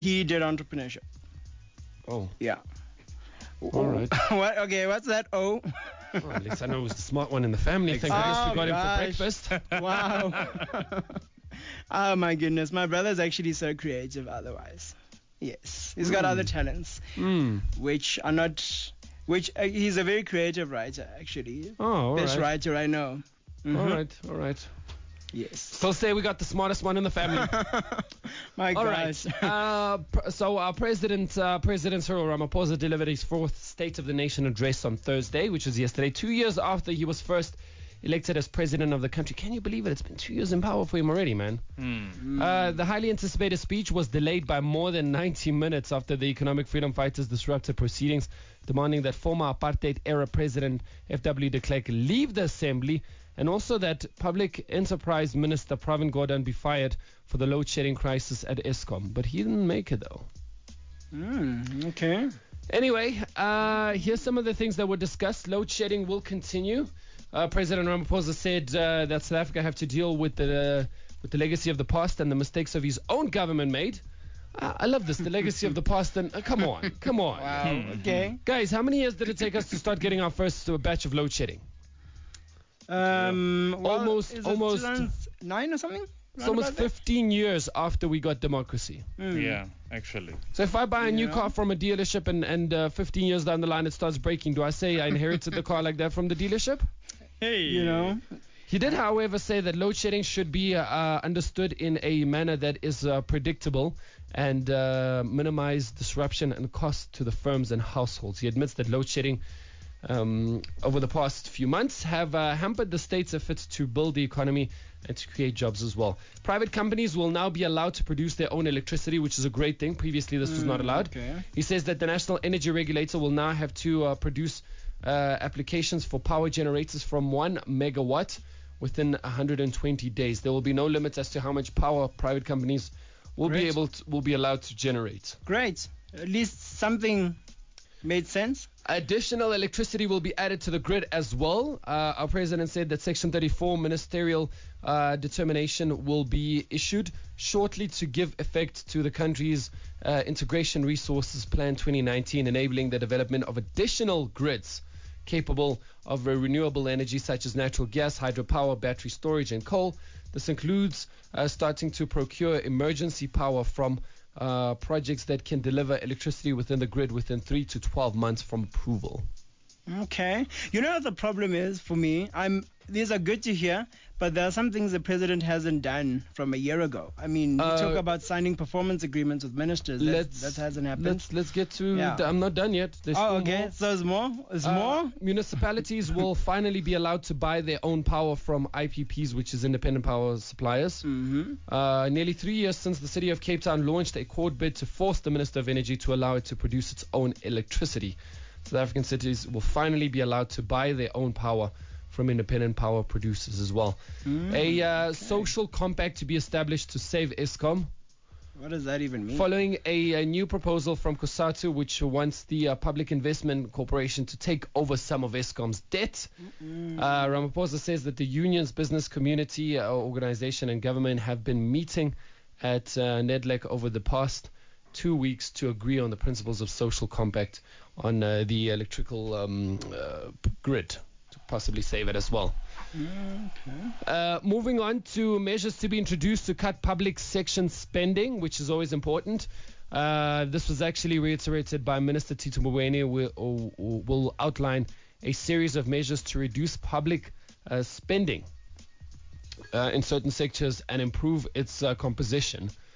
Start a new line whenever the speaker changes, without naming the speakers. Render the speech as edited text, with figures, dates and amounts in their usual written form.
He did entrepreneurship.
Oh,
Yeah.
all right.
What? Okay, what's that? Oh.
Well, at least I know it was the smart one in the family. Thank goodness we got him for breakfast.
Wow. Oh my goodness, my brother's actually so creative otherwise. Yes, he's got other talents, which are not, which he's a very creative writer actually.
Oh, all
Best
right.
writer I know.
All right.
Yes.
Still say we got the smartest one in the family.
My
All
gosh.
right. So our President Cyril Ramaphosa delivered his fourth State of the Nation address on Thursday, which was yesterday, 2 years after he was first elected as president of the country. Can you believe it? It's been 2 years in power for him already, man. The highly anticipated speech was delayed by more than 90 minutes after the economic freedom fighters disrupted proceedings, demanding that former apartheid-era President F.W. de Klerk leave the assembly, and also that Public Enterprise Minister Pravin Gordhan be fired for the load shedding crisis at Eskom. But he didn't make it, though.
Okay.
Anyway, here's some of the things that were discussed. Load shedding will continue. President Ramaphosa said that South Africa have to deal with the legacy of the past and the mistakes of his own government made. I love this, the legacy of the past. And come on.
Wow. Okay.
Guys, how many years did it take us to start getting our first batch of load shedding?
Well,
Almost-
is it
almost-
2009 or something?
It's almost 15 years after we got democracy.
Yeah, actually.
So if I buy a new
Yeah.
car from a dealership and 15 years down the line it starts breaking, do I say I inherited the car like that from the dealership?
Hey.
You know.
He did, however, say that load shedding should be understood in a manner that is predictable and minimize disruption and cost to the firms and households. He admits that load shedding over the past few months have hampered the state's efforts to build the economy and to create jobs as well. Private companies will now be allowed to produce their own electricity, which is a great thing. Previously, this was not allowed.
Okay.
He says that the National Energy Regulator will now have to produce applications for power generators from 1 megawatt within 120 days. There will be no limits as to how much power private companies will
Great.
will be allowed to generate.
Great. At least something made sense.
Additional electricity will be added to the grid as well. Our president said that Section 34 ministerial determination will be issued shortly to give effect to the country's Integration Resources Plan 2019, enabling the development of additional grids capable of renewable energy such as natural gas, hydropower, battery storage, and coal. This includes starting to procure emergency power from projects that can deliver electricity within the grid within 3 to 12 months from approval.
Okay. You know what the problem is for me? These are good to hear, but there are some things the president hasn't done from a year ago. I mean, you talk about signing performance agreements with ministers. That hasn't happened.
Let's get to.
Yeah.
I'm not done yet. There's
Oh,
still
okay.
more.
So there's more? There's more?
Municipalities will finally be allowed to buy their own power from IPPs, which is independent power suppliers. Nearly 3 years since the city of Cape Town launched a court bid to force the Minister of Energy to allow it to produce its own electricity. South African cities will finally be allowed to buy their own power from independent power producers as well. Social compact to be established to save Eskom.
What does that even mean?
Following a new proposal from COSATU, which wants the Public Investment Corporation to take over some of Eskom's debt. Ramaphosa says that the union's business community organization and government have been meeting at NEDLEC over the past 2 weeks to agree on the principles of social compact on the electrical grid to possibly save it as well. Moving on to measures to be introduced to cut public section spending, which is always important. This was actually reiterated by Minister Tito Mboweni, who will outline a series of measures to reduce public spending in certain sectors and improve its composition.